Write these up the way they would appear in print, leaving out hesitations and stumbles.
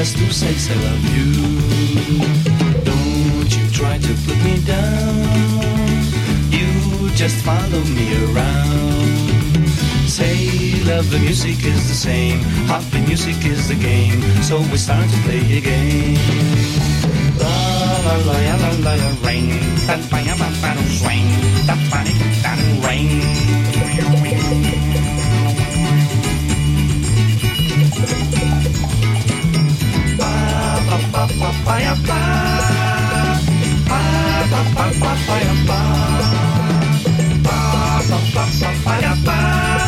just to say I love you. Don't you try to put me down, you just follow me around. Say love the music is the same, happy music is the game, so we start to play a game. La la la la la la rain, that fire that swing, that funny that rain. Ba ba ba ba ba ba ba ba ba ba ba ba ba ba ba ba ba.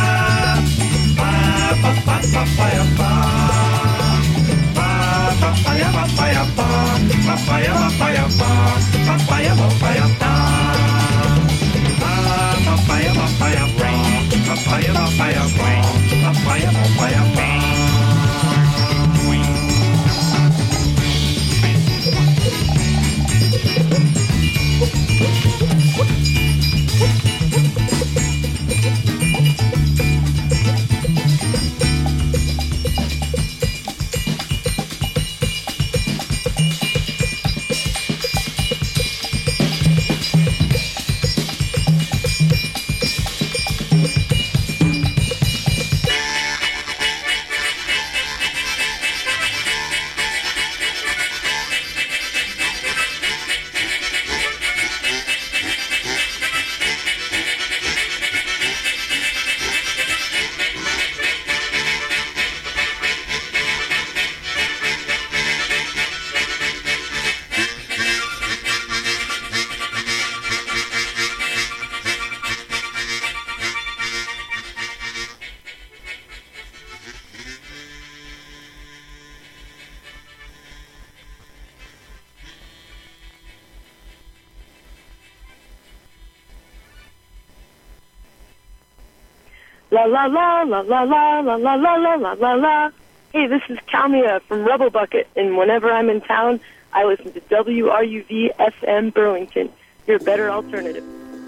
La la la la la la la la la la la la la. Hey, this is Kalmia from Rebel Bucket, and whenever I'm in town, I listen to WRUV FM Burlington, your better alternative.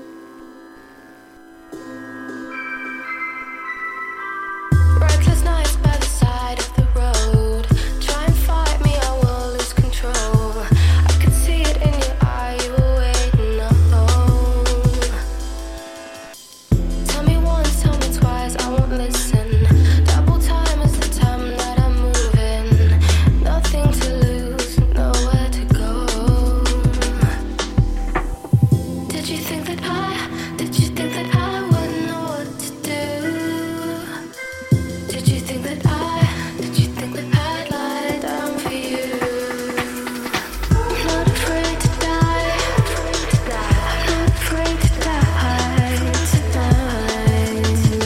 Reckless nights by the side of the road. Try and fight me, I will lose control. I could see it in your eye, you were waiting alone. Tell me once, tell me twice, I won't listen. Double time is the time that I'm moving. Nothing to lose, nowhere to go. Did you think that I wouldn't know what to do? Did you think that I'd lie down for you? I'm not afraid to die, I'm not afraid to die tonight.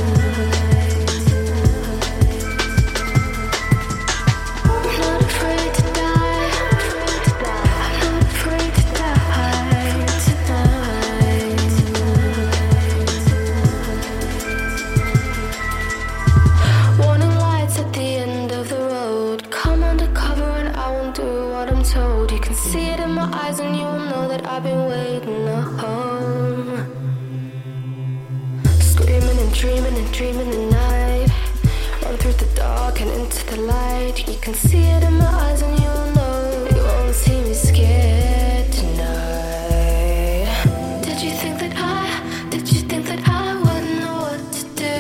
I'm not afraid to die, I'm not afraid to die tonight. Warning lights at the end of the road. Come undercover and I won't do what I'm told. You can see it in my eyes and you will know that I've been waiting at home. Screaming and dreaming the night. Run through the dark and into the light. You can see it in my eyes and you will know you won't see me scared tonight. Did you think that I wouldn't know what to do?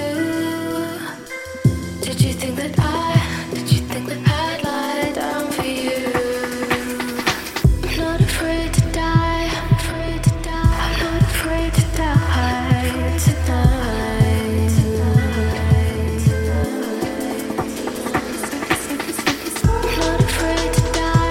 Did you think that I'd lie down for you? I'm not afraid to die, I'm not afraid to die tonight. I'm not afraid to die.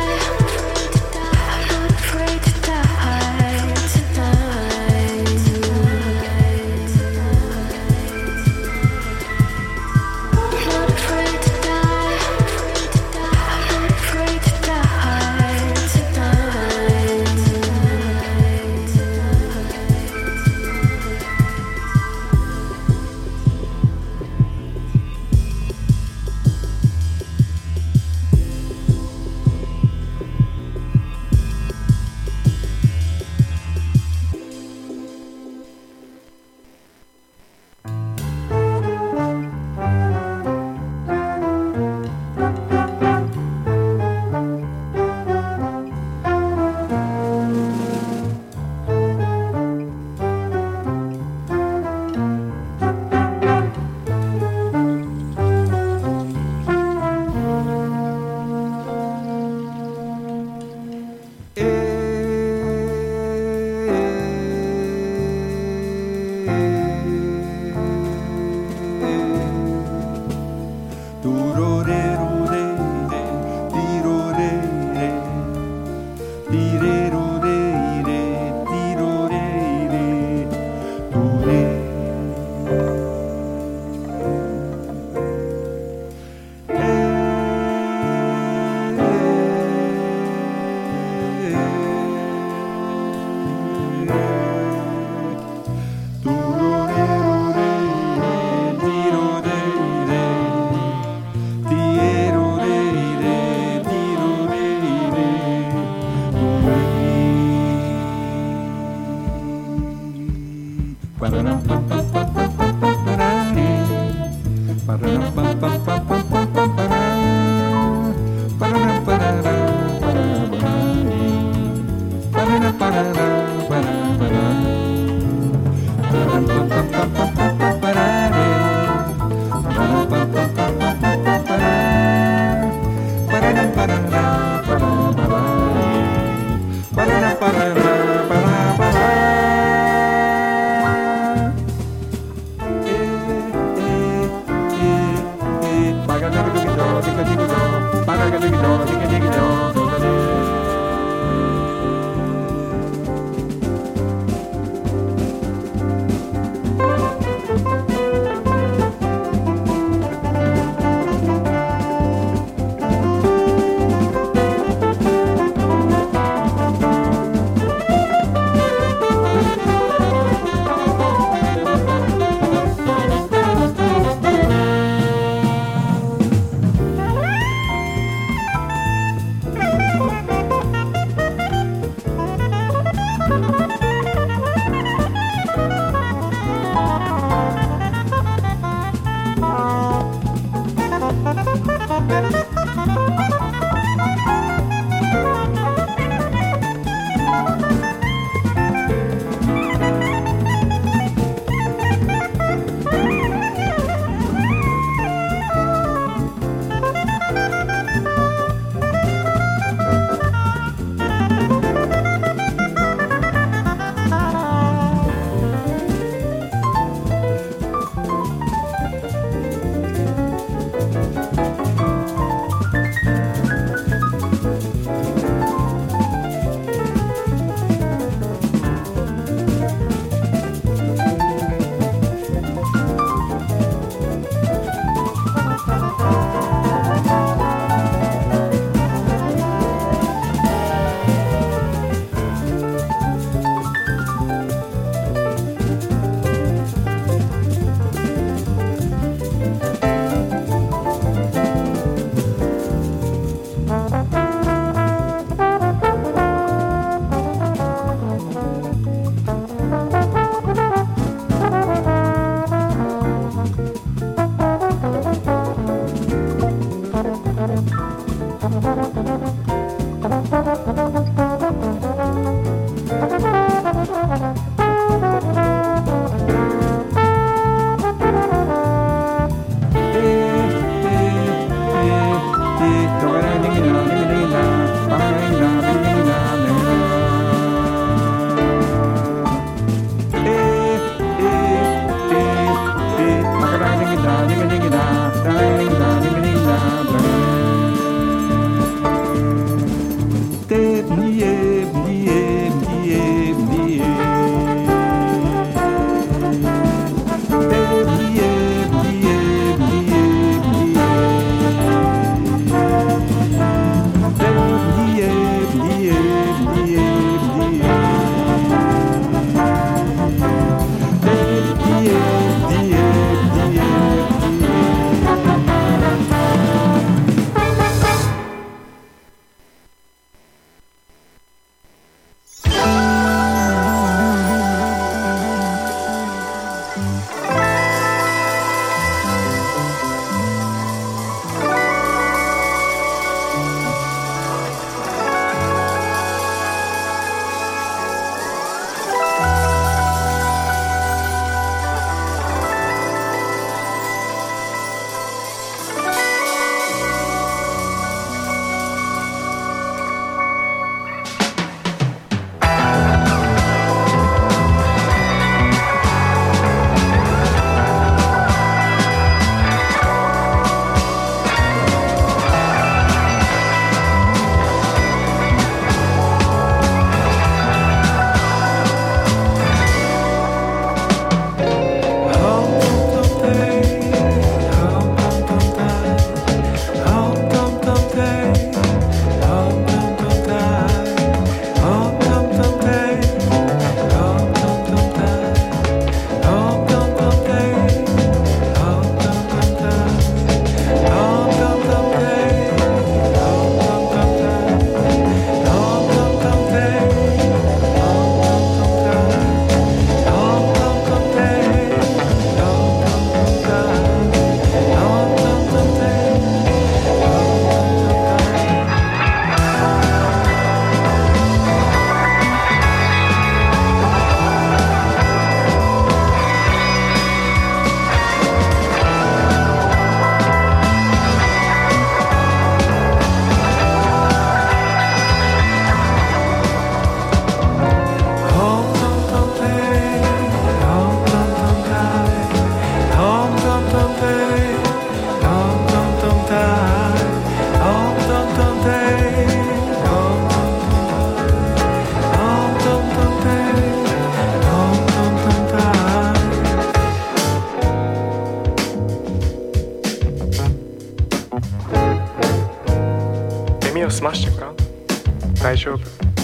耳を澄ましてごらん。大丈夫。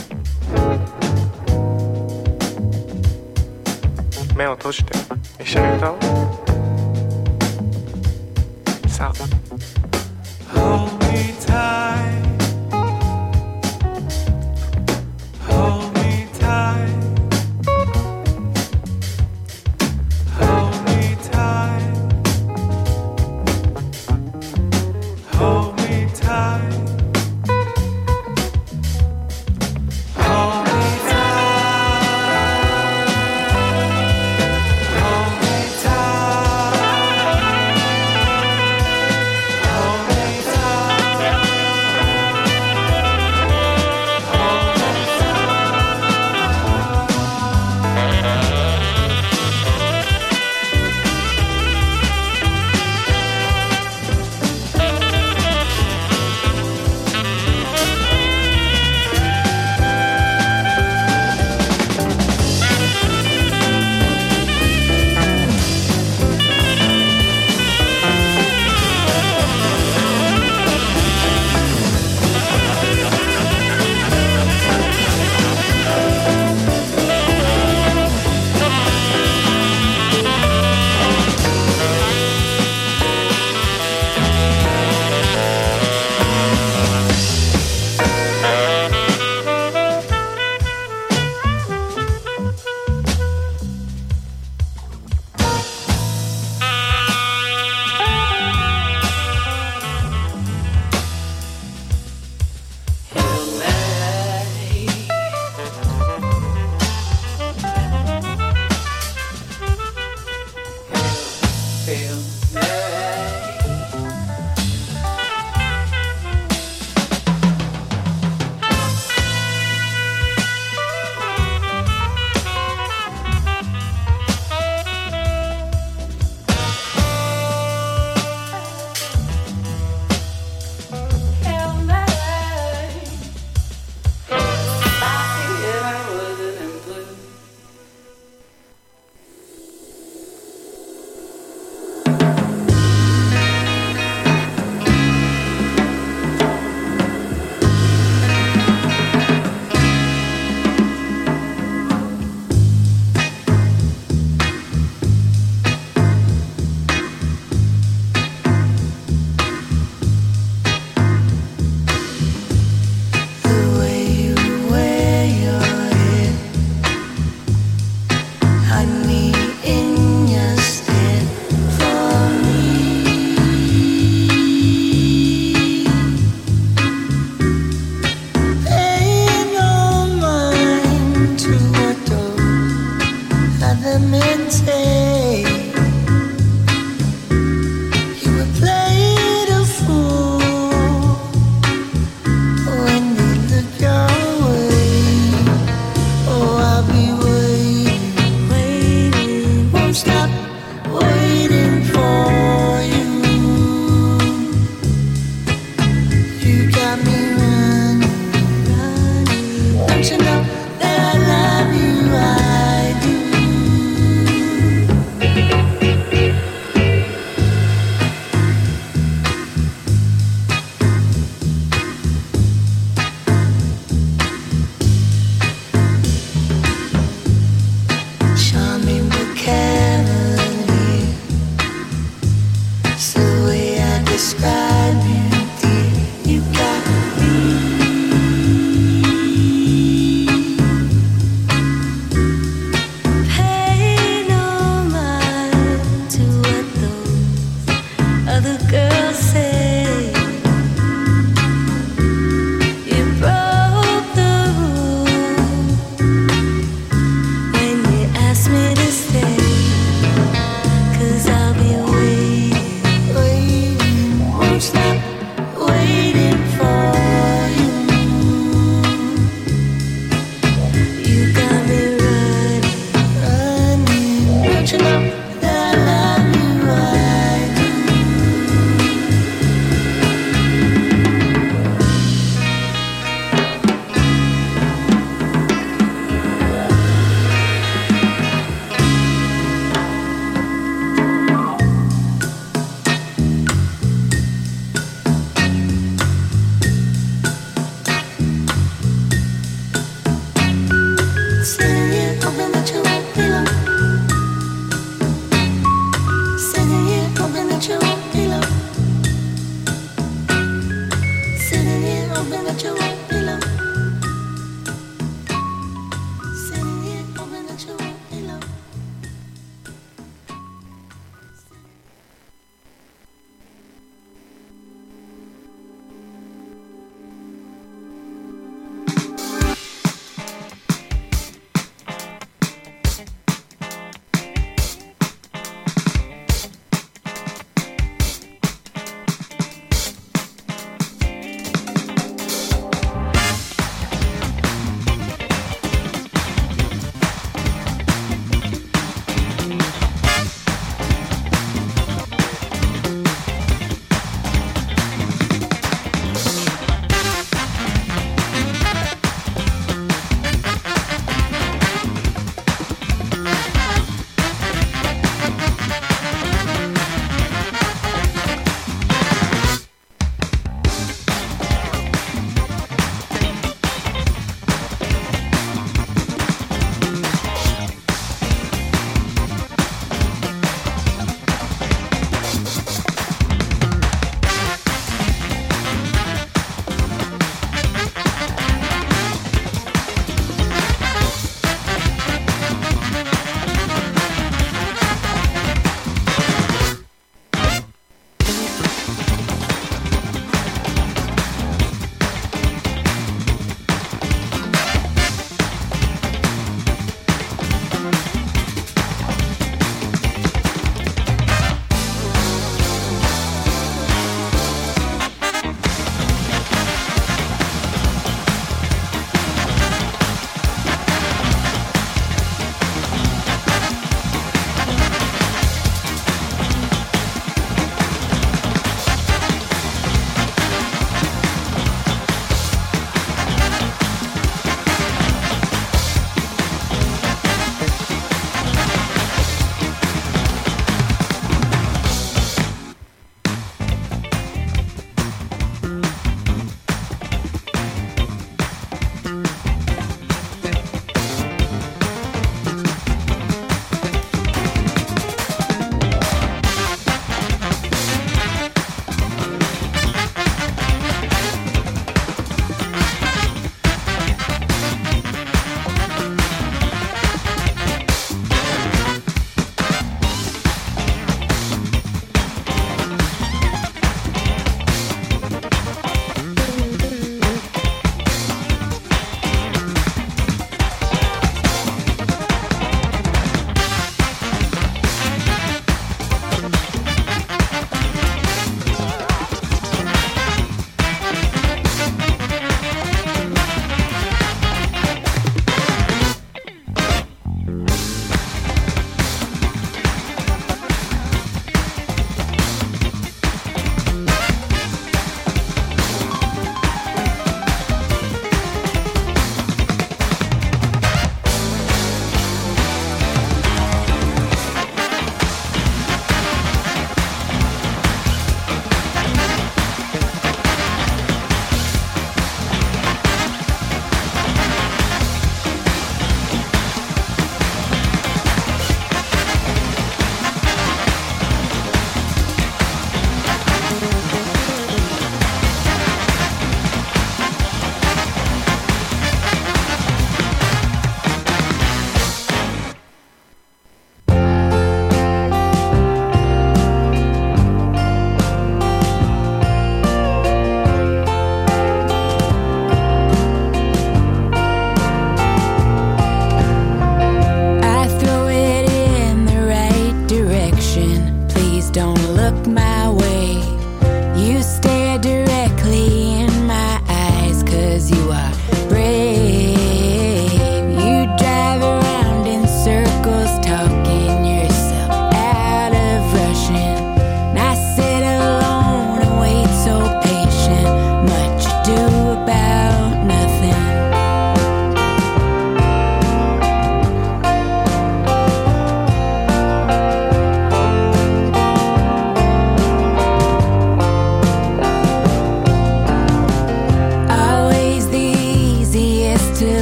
目を閉じて一緒に歌おう。さあ。Hold me tight, hold me tight, hold me tight, hold me tight, hold me tight, hold me tight.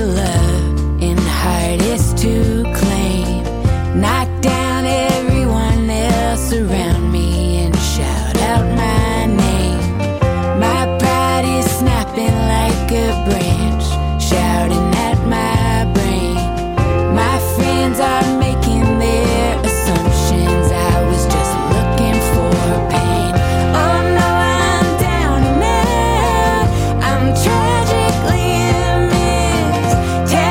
love and hardest to claim. Knock down everyone else around me and shout out my name. My pride is snapping like a branch, shouting at my brain. My friends are making their assumptions. I was just looking for pain. Oh no, I'm down and out. I'm tragically a mess.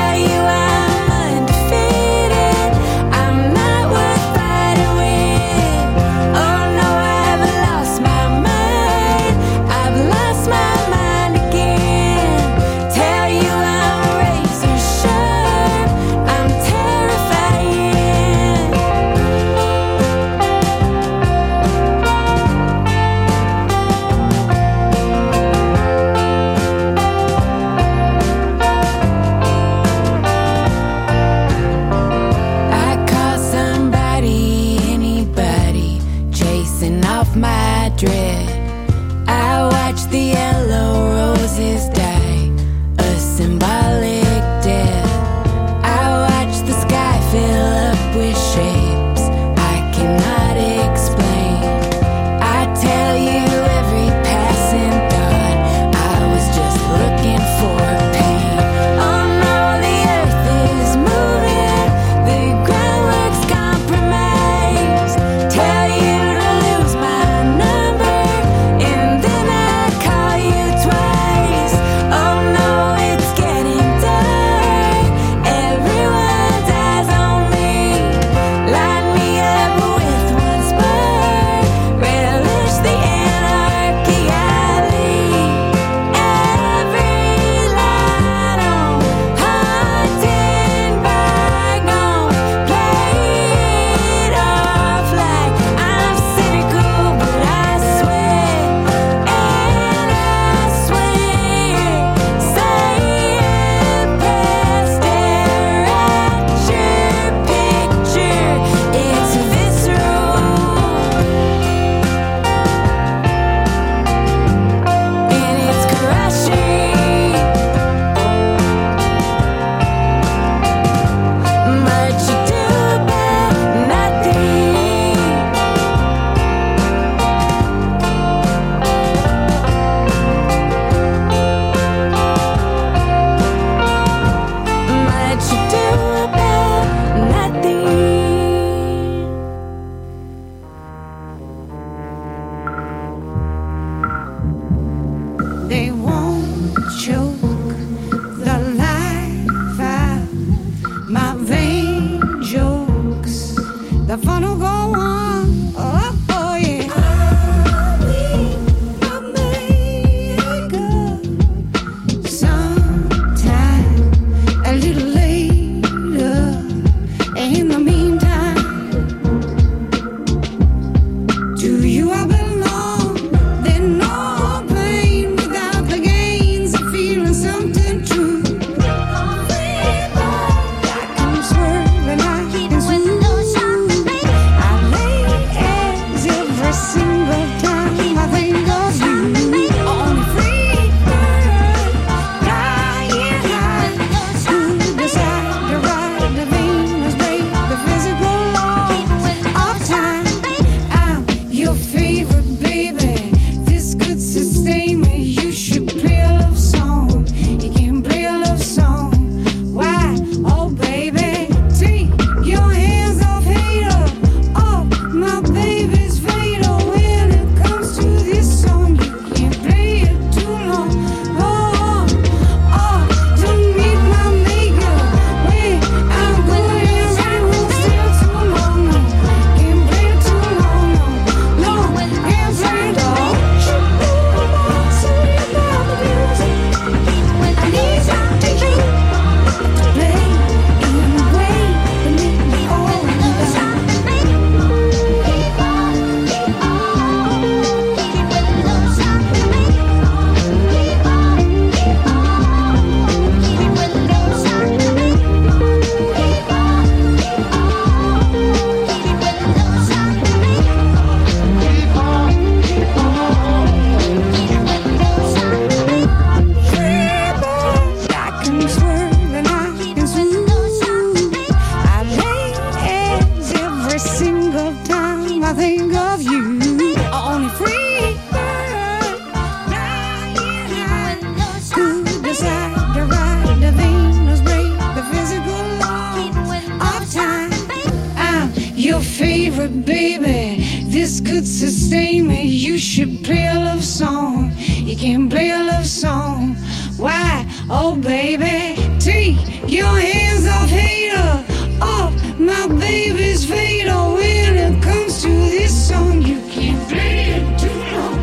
baby, this could sustain me. You should play a love song. You can't play a love song. Why? Oh, baby, take your hands off hater, off my baby's fader. When it comes to this song, you can't play it too long.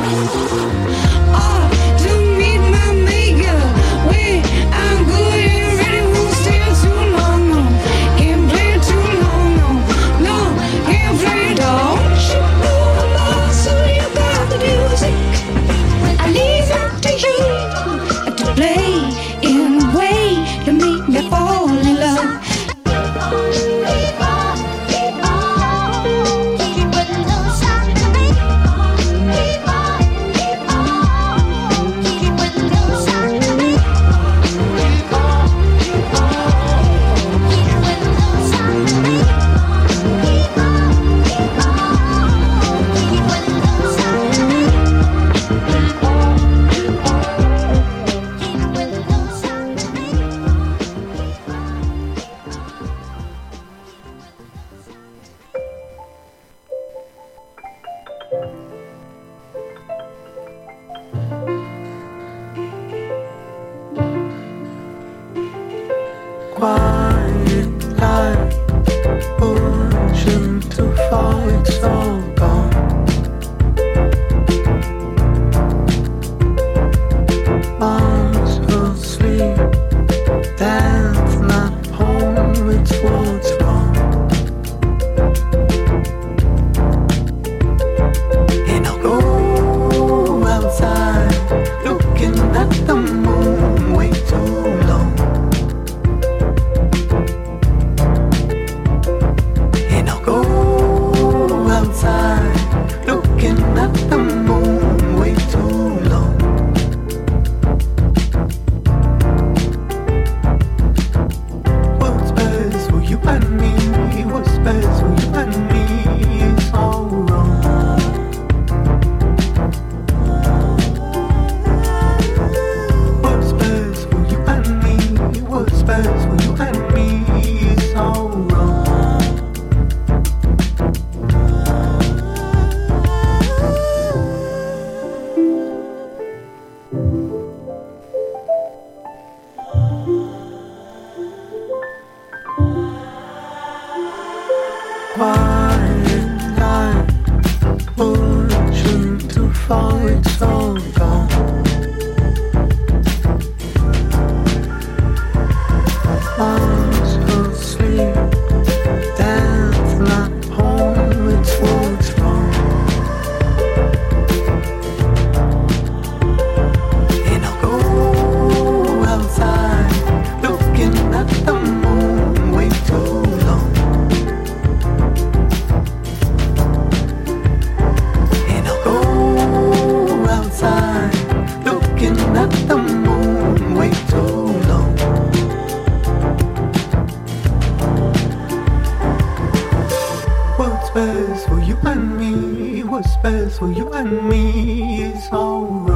Oh, to meet my maker, when I'm good and ready, won't stay too long. No, can't play it too long. No, no, can't play it all. You know the law, so you got the music. I leave it to you to play in a way to make me fall in love. Quiet life, ocean to fall, it's all gone. Arms asleep, dance not home, it's what's wrong. And I'll go outside, looking at the moon way too long. Looking at the moon way too long. What's best for you and me? What's best for you and me is all wrong. What's best for you and me? What's best for you and me is all wrong. Quiet life, ocean to fall, it's all gone. Arms asleep, dance not home, it's what's wrong. And I'll go outside, looking at the moon way too long. Looking at the moon way too long. What's best for you and me? What's best for you and me is all right.